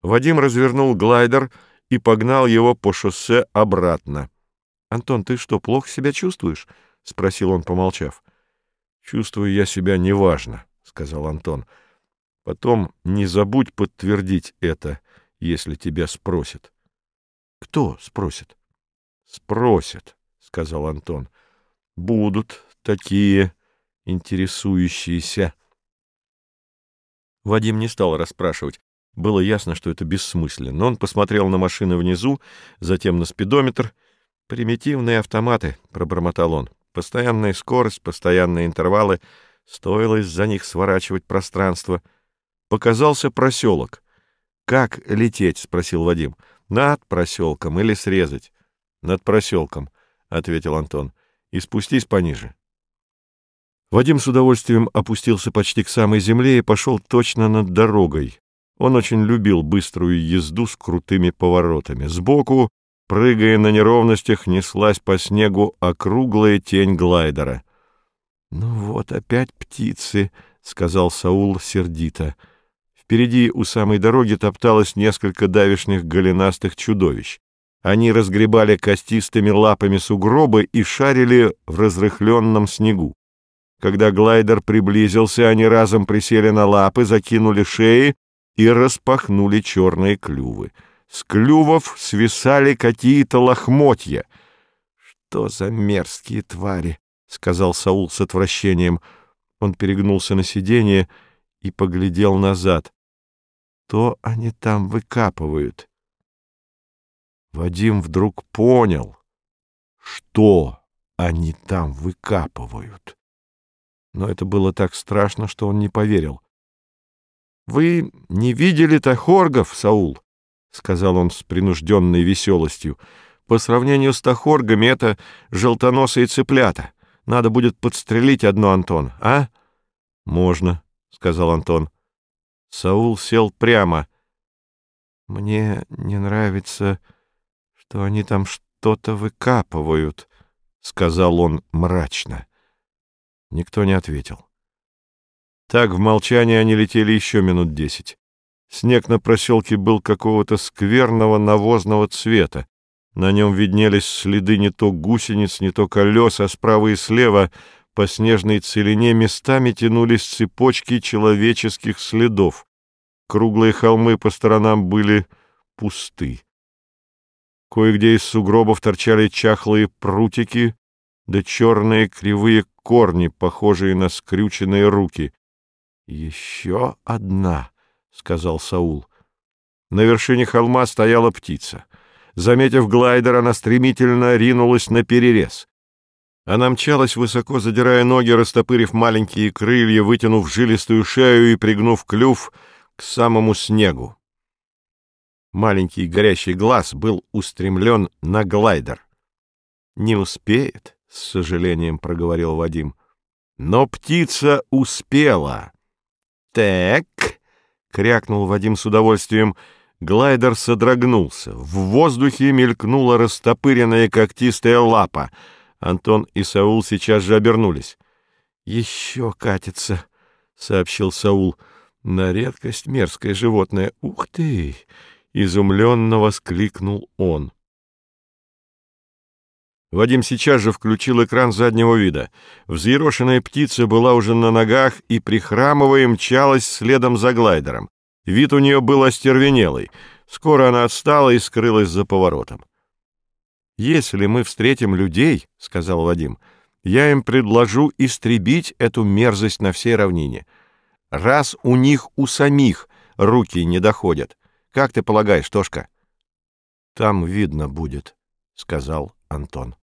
Вадим развернул глайдер и погнал его по шоссе обратно. — Антон, ты что, плохо себя чувствуешь? — спросил он, помолчав. — Чувствую я себя неважно, — сказал Антон. — Потом не забудь подтвердить это, если тебя спросят. — Кто спросит? — Спросят, — сказал Антон. — Будут такие интересующиеся. Вадим не стал расспрашивать. Было ясно, что это бессмысленно. Он посмотрел на машины внизу, затем на спидометр. «Примитивные автоматы», — пробормотал он. «Постоянная скорость, постоянные интервалы. Стоило из-за них сворачивать пространство». Показался проселок. «Как лететь?» — спросил Вадим. «Над проселком или срезать?» «Над проселком», — ответил Антон. «И спустись пониже». Вадим с удовольствием опустился почти к самой земле и пошел точно над дорогой. Он очень любил быструю езду с крутыми поворотами. Сбоку, прыгая на неровностях, неслась по снегу округлая тень глайдера. — Ну вот опять птицы, — сказал Саул сердито. Впереди у самой дороги топталось несколько давешних голенастых чудовищ. Они разгребали костистыми лапами сугробы и шарили в разрыхленном снегу. Когда глайдер приблизился, они разом присели на лапы, закинули шеи и распахнули черные клювы. С клювов свисали какие-то лохмотья. — Что за мерзкие твари! — сказал Саул с отвращением. Он перегнулся на сиденье и поглядел назад. — Что они там выкапывают? Вадим вдруг понял, что они там выкапывают. Но это было так страшно, что он не поверил. — Вы не видели тахоргов, Саул? — сказал он с принужденной веселостью. — По сравнению с тахоргами это желтоносые цыплята. Надо будет подстрелить одно, Антон, а? — Можно, — сказал Антон. Саул сел прямо. — Мне не нравится, что они там что-то выкапывают, — сказал он мрачно. Никто не ответил. Так в молчании они летели еще минут 10. Снег на проселке был какого-то скверного навозного цвета. На нем виднелись следы не то гусениц, не то колес, а справа и слева по снежной целине местами тянулись цепочки человеческих следов. Круглые холмы по сторонам были пусты. Кое-где из сугробов торчали чахлые прутики, да черные кривые корни, похожие на скрюченные руки. — Еще одна, — сказал Саул. На вершине холма стояла птица. Заметив глайдер, она стремительно ринулась наперерез. Она мчалась высоко, задирая ноги, растопырив маленькие крылья, вытянув жилистую шею и пригнув клюв к самому снегу. Маленький горящий глаз был устремлен на глайдер. — Не успеет, — с сожалением проговорил Вадим. Но птица успела. «Так!» — крякнул Вадим с удовольствием. Глайдер содрогнулся. В воздухе мелькнула растопыренная когтистая лапа. Антон и Саул сейчас же обернулись. «Еще катится», — сообщил Саул. «На редкость мерзкое животное. Ух ты!» — изумленно воскликнул он. Вадим сейчас же включил экран заднего вида. Взъерошенная птица была уже на ногах и, прихрамывая, мчалась следом за глайдером. Вид у нее был остервенелый. Скоро она отстала и скрылась за поворотом. «Если мы встретим людей, — сказал Вадим, — я им предложу истребить эту мерзость на всей равнине. Раз у них у самих руки не доходят. Как ты полагаешь, Тошка?» «Там видно будет, — сказал Антон.